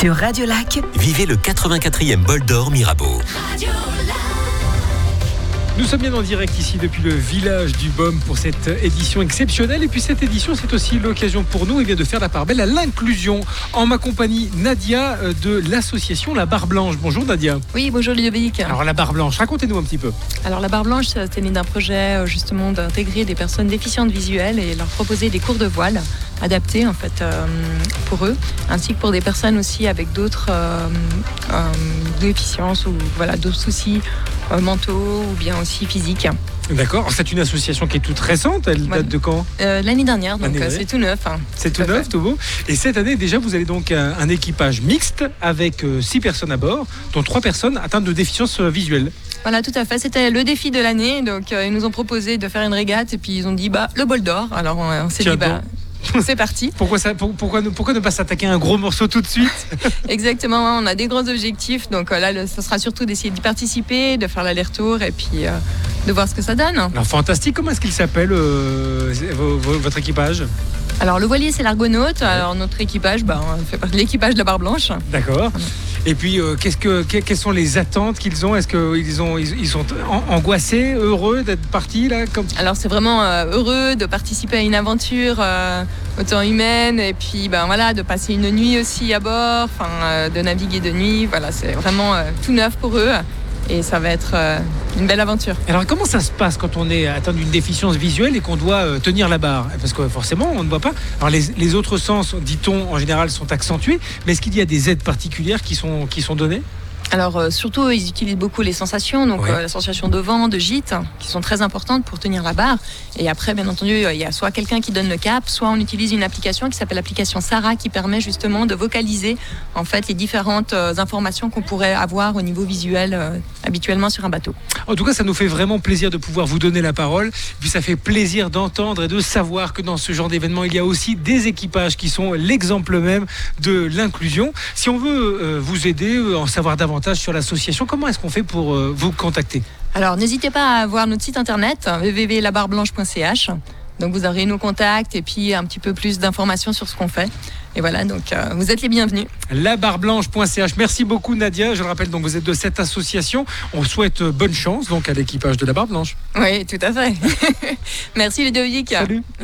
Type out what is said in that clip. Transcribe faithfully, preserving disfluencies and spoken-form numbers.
Sur Radio Lac, vivez le quatre-vingt-quatrième Bol d'Or Mirabeau. Nous sommes bien en direct ici depuis le village du Baume pour cette édition exceptionnelle. Et puis cette édition, c'est aussi l'occasion pour nous eh bien, de faire la part belle à l'inclusion. En ma compagnie, Nadia de l'association La Barre Blanche. Bonjour Nadia. Oui, bonjour Ludovic. Alors la Barre Blanche, racontez-nous un petit peu. Alors la Barre Blanche, c'est né d'un projet justement d'intégrer des personnes déficientes visuelles et leur proposer des cours de voile adaptés en fait euh, pour eux, ainsi que pour des personnes aussi avec d'autres euh, euh, déficiences ou voilà, d'autres soucis euh, mentaux ou bien aussi physiques. D'accord, c'est une association qui est toute récente, elle Ouais. date de quand ? euh, L'année dernière, donc L'année euh, c'est tout neuf. Hein. C'est tout neuf, tout beau. Et cette année, déjà, vous avez donc un, un équipage mixte avec euh, six personnes à bord, dont trois personnes atteintes de déficience euh, visuelle. Voilà, tout à fait. C'était le défi de l'année. Donc, euh, ils nous ont proposé de faire une régate et puis ils ont dit bah le bol d'or. Alors, on, on s'est Tiens dit bah c'est parti. Pourquoi, ça, pour- pourquoi, ne, pourquoi ne pas s'attaquer à un gros morceau tout de suite ? Exactement. On a des gros objectifs. Donc euh, là, le- ça sera surtout d'essayer d'y participer, de faire l'aller-retour et puis euh, de voir ce que ça donne. Alors fantastique, comment est-ce qu'il s'appelle euh, vo- vo- votre équipage ? Alors, le voilier, c'est l'Argonaute. Alors, notre équipage, bah, on fait partie de l'équipage de la Barre Blanche. D'accord. Et puis, euh, qu'est-ce que, que- quelles sont les attentes qu'ils ont ? Est-ce qu'ils ont, ils, ils sont an- angoissés, heureux d'être partis là comme... Alors, c'est vraiment euh, heureux de participer à une aventure euh, autant humaine et puis ben, voilà, de passer une nuit aussi à bord, enfin, euh, de naviguer de nuit. Voilà, c'est vraiment euh, tout neuf pour eux et ça va être euh, une belle aventure. Alors, comment ça se passe quand on est atteint d'une déficience visuelle et qu'on doit euh, tenir la barre ? Parce que forcément, on ne voit pas. Alors, les, les autres sens, dit-on, en général, sont accentués. Mais est-ce qu'il y a des aides particulières qui sont, qui sont données ? Alors euh, surtout, ils utilisent beaucoup les sensations, donc Ouais. euh, la sensation de vent, de gîte, qui sont très importantes pour tenir la barre. Et après, bien entendu, euh, il y a soit quelqu'un qui donne le cap, soit on utilise une application qui s'appelle l'application Sarah, qui permet justement de vocaliser en fait les différentes euh, informations qu'on pourrait avoir au niveau visuel euh, habituellement sur un bateau. En tout cas, ça nous fait vraiment plaisir de pouvoir vous donner la parole. Puis ça fait plaisir d'entendre et de savoir que dans ce genre d'événement, il y a aussi des équipages qui sont l'exemple même de l'inclusion. Si on veut euh, vous aider, euh, en savoir davantage sur l'association, comment est-ce qu'on fait pour euh, vous contacter ? Alors n'hésitez pas à voir notre site internet w w w point la barre blanche point c h. Donc vous aurez nos contacts et puis un petit peu plus d'informations sur ce qu'on fait. Et voilà, donc euh, vous êtes les bienvenus. la barre blanche point c h. Merci beaucoup Nadia. Je le rappelle, donc vous êtes de cette association. On souhaite euh, bonne chance donc à l'équipage de la Barre Blanche. Oui, tout à fait. Merci Ludovic. Salut.